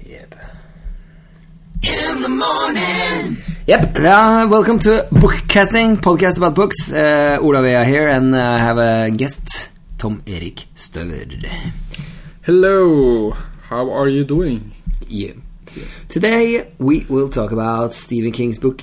Yep. In the morning. Yep. Welcome to Bookcasting, podcast about books. Olav is here, and I have a guest, Tom Erik Støver. Hello. How are you doing? Yeah. Today we will talk about Stephen King's book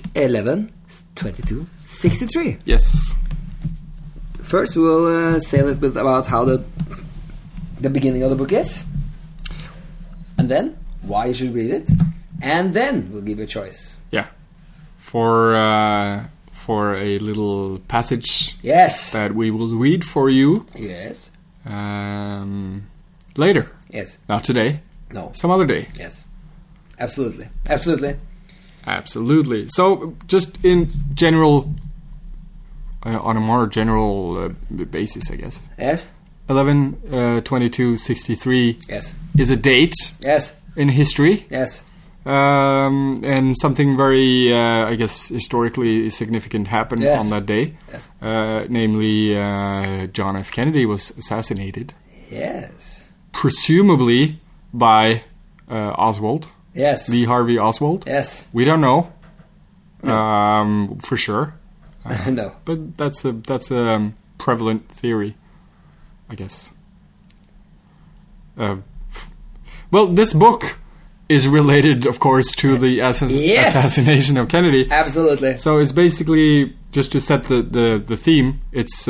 11/22/63. Yes. First, we'll say a little bit about how the beginning of the book is, and then why you should read it, and then we'll give you a choice. Yeah. For a little passage. Yes. That we will read for you. Yes. Later. Yes. Not today. No. Some other day. Yes. Absolutely. Absolutely. Absolutely. So, just in general, on a more general basis, I guess. Yes. 11/22/63 Yes. is a date Yes. in history. Yes. And something very, I guess, historically significant happened Yes. on that day. Yes. Namely, John F. Kennedy was assassinated. Yes. Presumably by Oswald. Yes. Lee Harvey Oswald. Yes. We don't know. For sure. No. But that's a prevalent theory, I guess. Well, this book is related, of course, to the Yes. assassination of Kennedy. Absolutely. So it's basically, just to set the theme, it's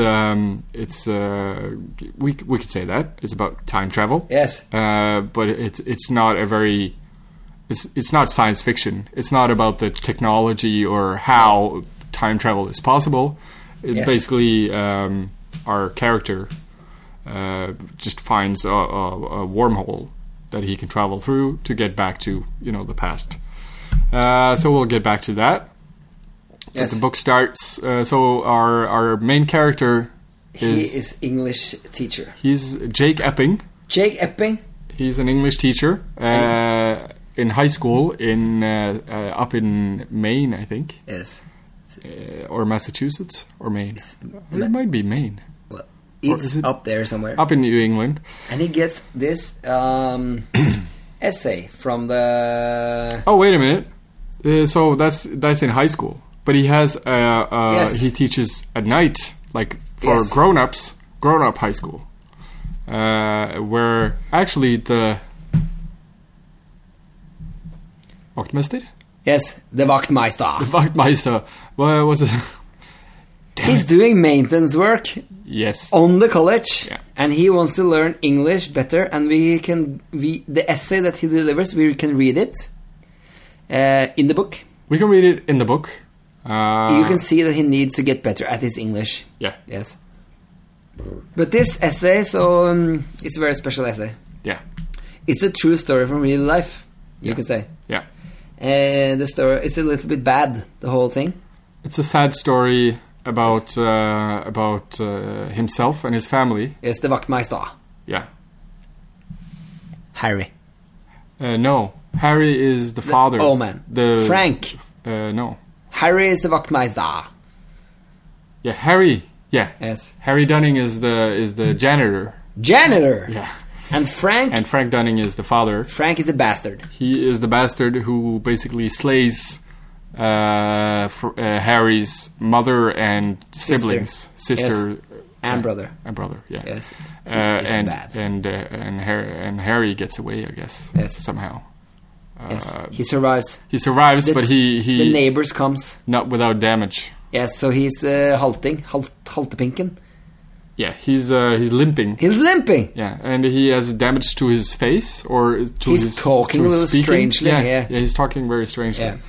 we could say that it's about time travel. Yes. But it's not a very it's not science fiction. It's not about the technology or how time travel is possible. It Yes. basically our character just finds a wormhole that he can travel through to get back to the past. So we'll get back to that. Yes. But the book starts. So our main character He is English teacher. He's Jake Epping. Jake Epping. He's an English teacher in high school in up in Maine, I think. Yes. Or Massachusetts or Maine. It might be Maine. Well, Or it's is it up there somewhere. Up in New England. And he gets this essay from the... Oh, wait a minute. So that's in high school. But he has Yes. he teaches at night, like for Yes. grown-up high school. Where actually the Vaktmester? Yes, the Vaktmeister. The Vaktmeister. What was it? He's doing maintenance work Yes. on the college, Yeah. and he wants to learn English better, and the essay that he delivers, we can read it in the book. We can read it in the book. You can see that he needs to get better at his English. Yeah. Yes. But this essay, it's a very special essay. Yeah. It's a true story from real life, you Yeah. could say. Yeah. The story, it's a little bit bad, the whole thing. It's a sad story about himself and his family. It's the Vaktmeister. Yeah. Harry. No. Harry is the father. Oh man. Frank. No. Harry is the Vaktmeister. Yeah, Harry. Yeah. Yes. Harry Dunning is the janitor. Janitor. Yeah. And Frank. And Frank Dunning is the father. Frank is a bastard. He is the bastard who basically slays Harry's mother and siblings, sister Yes. And brother. and brother. Yeah. Yes. And bad. and Harry gets away, I guess. Yes. Somehow. Yes. He survives. He survives, but The he neighbors comes. not without damage. Yes, so he's haltepinken. Yeah, he's limping. He's limping. Yeah, and he has damage to his face or to He's his talking to a his little speaking. strangely, yeah. he's talking very strangely. Yeah.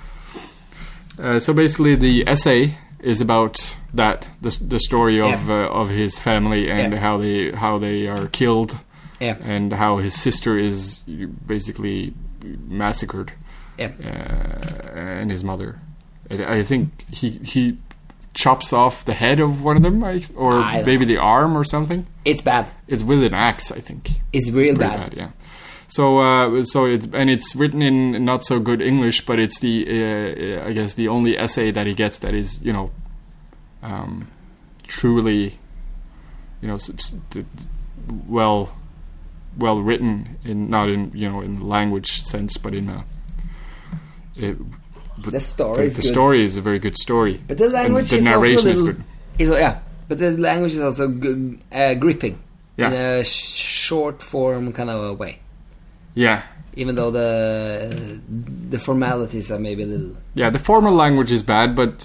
So basically, the essay is about that the story of of his family and how they are killed, and how his sister is basically massacred, and his mother. I think he chops off the head of one of them, or maybe the arm or something. It's bad. It's with an axe, I think. It's real pretty bad. Yeah. So it's written in not so good English, but it's I guess the only essay that he gets that is truly well well written, not in in language sense, but in a. The story is the good. Story is a very good story. But the language and the is narration also a little, is good. But the language is also good, gripping in Yeah. a short form kind of a way. Yeah. Even though the formalities are maybe a little. Yeah, the formal language is bad, but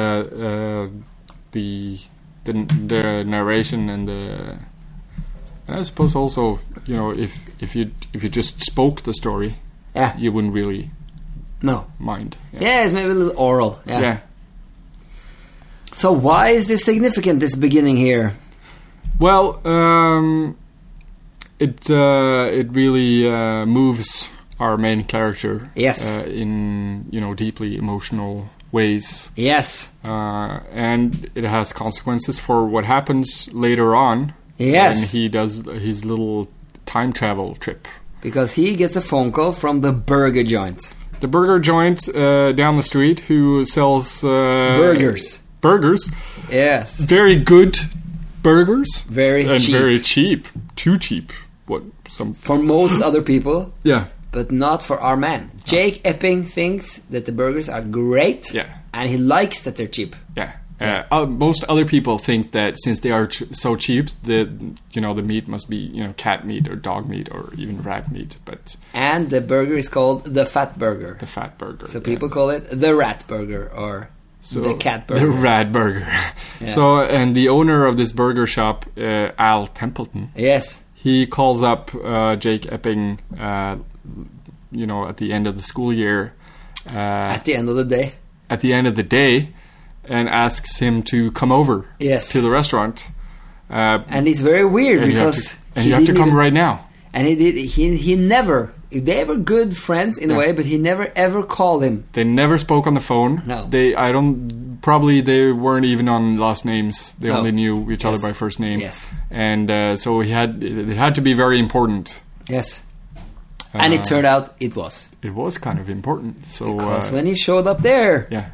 the narration and I suppose also if you just spoke the story, you wouldn't really mind. Yeah, it's maybe a little oral. Yeah. So why is this significant? This beginning here. Well, it really moves our main character. Yes. In deeply emotional ways. Yes. And it has consequences for what happens later on. Yes. When he does his little time travel trip. Because he gets a phone call from the burger joint. The burger joint down the street who sells burgers. Burgers. Yes. Very good burgers. Very cheap. And very cheap. Too cheap. For most other people. Yeah. But not for our man. Jake Epping thinks that the burgers are great. Yeah. And he likes that they're cheap. Yeah. Most other people think that since they are so cheap, the meat must be cat meat or dog meat or even rat meat. And the burger is called the Fat Burger. The Fat Burger. So people call it the Rat Burger or the Cat Burger. The Rat Burger. Yeah. So and the owner of this burger shop, Al Templeton. Yes. He calls up Jake Epping, at the end of the school year. At the end of the day. At the end of the day. And asks him to come over to the restaurant. And it's very weird because you have to come right now. And he never. They were good friends in a way, but he never ever called him. They never spoke on the phone. No. They weren't even on last names. They only knew each other by first name. Yes. And so it had to be very important. Yes. And it turned out it was. It was kind of important. So because when he showed up there. Yeah.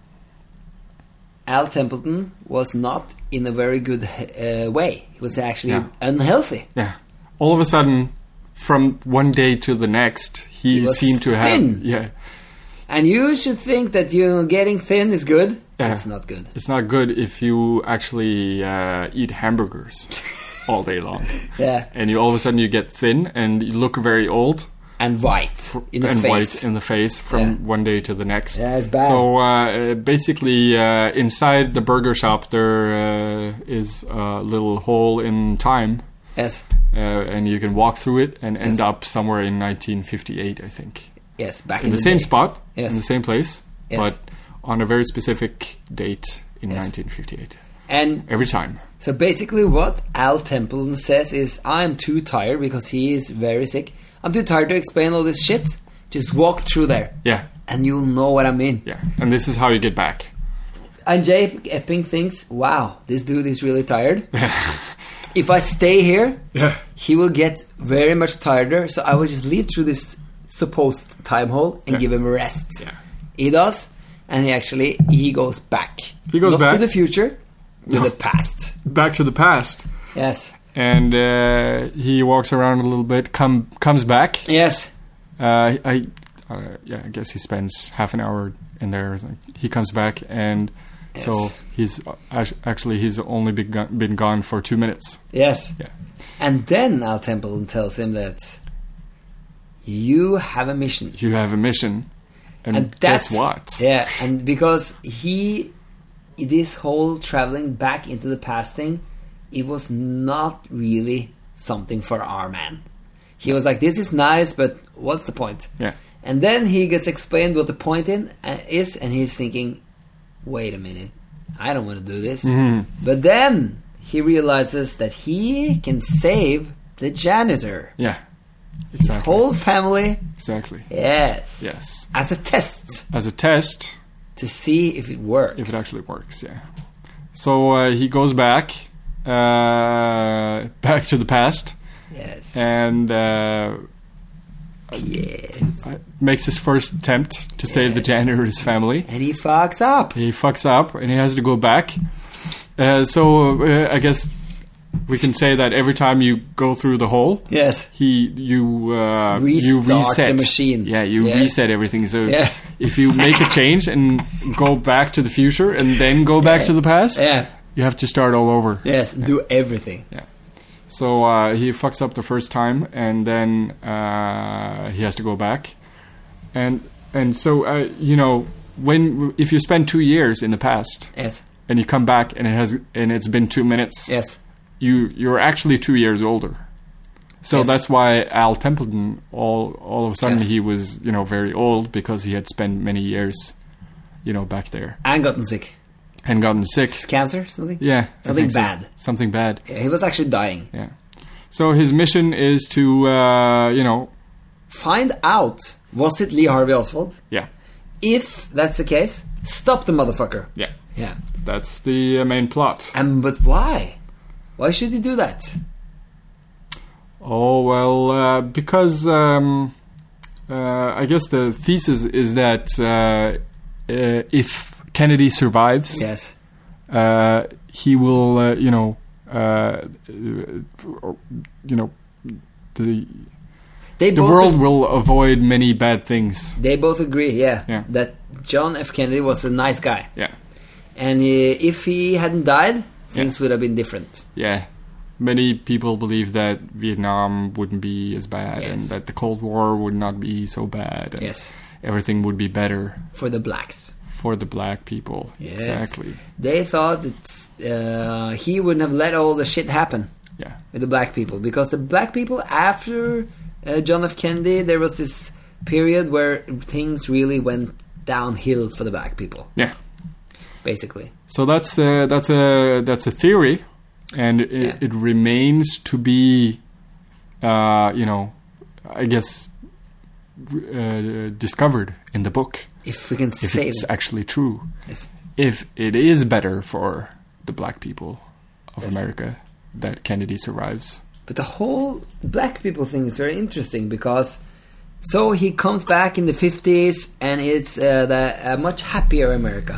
Al Templeton was not in a very good way. He was actually unhealthy. Yeah. All of a sudden, from one day to the next, he seemed to thin. have... Yeah. And you should think that getting thin is good. Yeah. It's not good. It's not good if you actually eat hamburgers all day long. Yeah. And all of a sudden you get thin and you look very old. And white in the face. And white in the face from one day to the next. Yeah, it's bad. So basically, inside the burger shop, there is a little hole in time. Yes. And you can walk through it and end up somewhere in 1958, I think. Yes, back in the same spot, in the same place, but on a very specific date in 1958. And every time. So basically, what Al Templeton says is, "I'm too tired because he is very sick. I'm too tired to explain all this shit. Just walk through there. Yeah. And you'll know what I mean." Yeah. And this is how you get back. And Jake Epping thinks, wow, this dude is really tired. If I stay here, he will get very much tireder. So I will just leave through this supposed time hole and give him a rest. Yeah. He does. And he goes back. He goes back. Not to the future, to the past. Back to the past. Yes. And he walks around a little bit, comes back. Yes. I guess he spends half an hour in there. He comes back, and so he's only been gone for 2 minutes. Yes. Yeah. And then Al Templeton tells him that you have a mission. You have a mission. And guess what? Yeah, and because this whole traveling back into the past thing, it was not really something for our man. He was like, this is nice, but what's the point? Yeah. And then he gets explained what the point is, and he's thinking, wait a minute, I don't want to do this. Mm-hmm. But then he realizes that he can save the janitor. Yeah. Exactly. His whole family. Exactly. Yes. Yes. As a test. As a test. To see if it works. If it actually works, yeah. So he goes back to the past. Yes. And makes his first attempt to save the janitor's family. And he fucks up. He fucks up, and he has to go back. So I guess we can say that every time you go through the hole, yes, you reset the machine. Yeah, you reset everything. So if you make a change and go back to the future and then go back to the past, you have to start all over. Yes, do everything. Yeah. So he fucks up the first time, and then he has to go back, and so if you spend 2 years in the past, yes, and you come back and it's been 2 minutes, yes, you're actually 2 years older. So that's why Al Templeton all of a sudden he was very old, because he had spent many years back there and gotten sick. Cancer, something? Yeah. Something bad. So. Something bad. Yeah, he was actually dying. Yeah. So his mission is to, find out, was it Lee Harvey Oswald? Yeah. If that's the case, stop the motherfucker. Yeah. Yeah. That's the main plot. But why? Why should he do that? Oh, well, because I guess the thesis is that if Kennedy survives, yes, he will, the world will avoid many bad things. They both agree, that John F. Kennedy was a nice guy. Yeah. And if he hadn't died, things would have been different. Yeah. Many people believe that Vietnam wouldn't be as bad, and that the Cold War would not be so bad. And everything would be better. For the blacks. For the black people. Yes. Exactly. They thought that he wouldn't have let all the shit happen. Yeah. With the black people. Because the black people, after John F. Kennedy, there was this period where things really went downhill for the black people. Yeah. Basically. So that's a theory, and it remains to be, I guess, discovered in the book. If we can if it's actually true. Yes. If it is better for the black people of America that Kennedy survives. But the whole black people thing is very interesting, because so he comes back in the 50s, and it's a much happier America.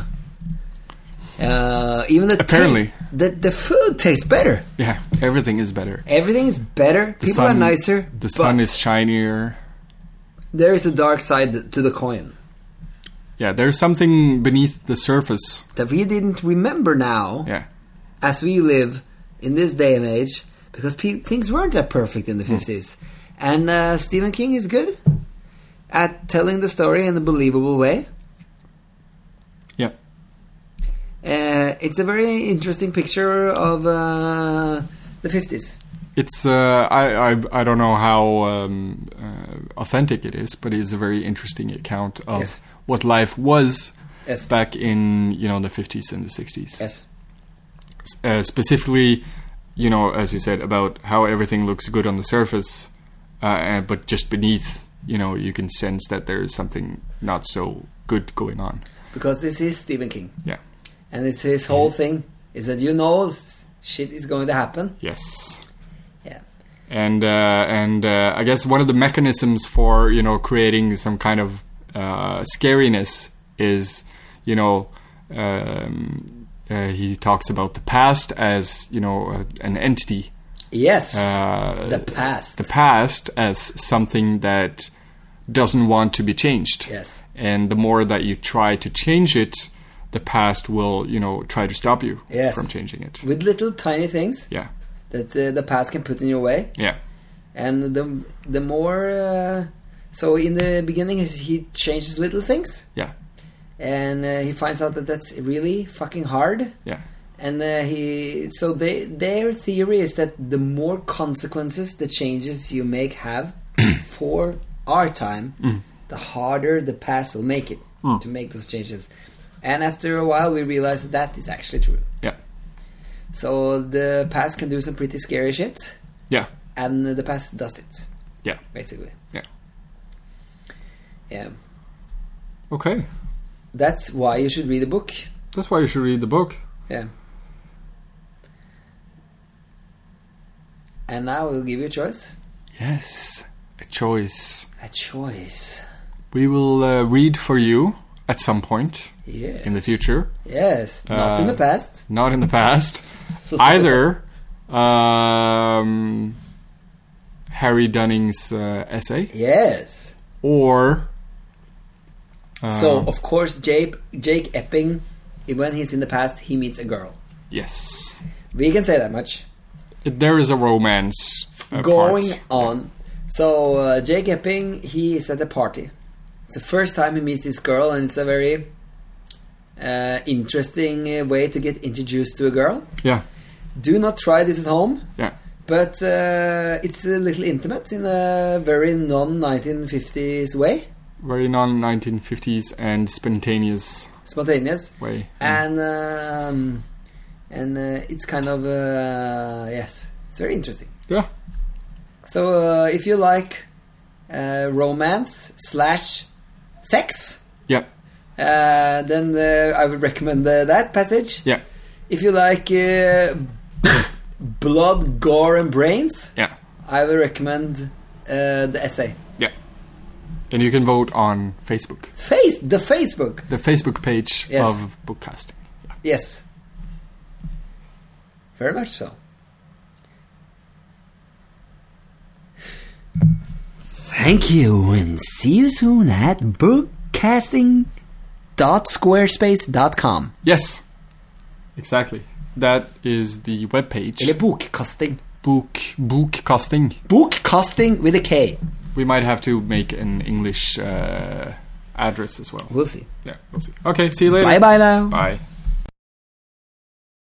Even apparently the food tastes better. Yeah, everything is better. Everything is better. People are nicer. The sun is shinier. There is a dark side to the coin. Yeah, there's something beneath the surface that we didn't remember now. Yeah. As we live in this day and age, because things weren't that perfect in the 50s. And Stephen King is good at telling the story in a believable way. Yeah. It's a very interesting picture of the 50s. It's I don't know how authentic it is, but it's a very interesting account of what life was back in the 50s and the 60s. Yes. Specifically, as you said, about how everything looks good on the surface, but just beneath, you can sense that there's something not so good going on. Because this is Stephen King. Yeah. And it's his whole thing is that shit is going to happen. Yes. Yeah. And I guess one of the mechanisms for creating some kind of scariness is he talks about the past as an entity. Yes. The past. The past as something that doesn't want to be changed. Yes. And the more that you try to change it, the past will, try to stop you from changing it. With little tiny things. Yeah. That the past can put in your way. Yeah. And the more... so in the beginning, he changes little things. Yeah. And he finds out that that's really fucking hard. Yeah. And their theory is that the more consequences the changes you make have for our time, the harder the past will make it to make those changes. And after a while, we realize that is actually true. Yeah. So the past can do some pretty scary shit. Yeah. And the past does it. Yeah. Basically. Yeah. Yeah. Okay. That's why you should read the book. That's why you should read the book. Yeah. And now we'll give you a choice. Yes. A choice. A choice. We will read for you at some point in the future. Yes. Not in the past. Not in the past. Either Harry Dunning's essay. Yes. Or... so, of course, Jake Epping, when he's in the past, he meets a girl. Yes. We can say that much. There is a romance going part. on. So, Jake Epping, he is at a party. It's the first time he meets this girl, and it's a very interesting way to get introduced to a girl. Yeah. Do not try this at home. Yeah. But it's a little intimate in a very non-1950s way. Very non-1950s and spontaneous way. And it's kind of yes, it's very interesting. Yeah. So if you like romance / sex, yeah, then I would recommend that passage. Yeah. If you like blood, gore, and brains, yeah, I would recommend the essay. Yeah. And you can vote on Facebook. The Facebook page yes. of Bookcasting. Yeah. Yes. Very much so. Thank you, and see you soon at bookcasting.squarespace.com. Yes. Exactly. That is the webpage. Eller bokkasting. Bookcasting. Bookcasting with a K. We might have to make an English address as well. We'll see. Yeah, we'll see. Okay, see you later. Bye-bye now. Bye.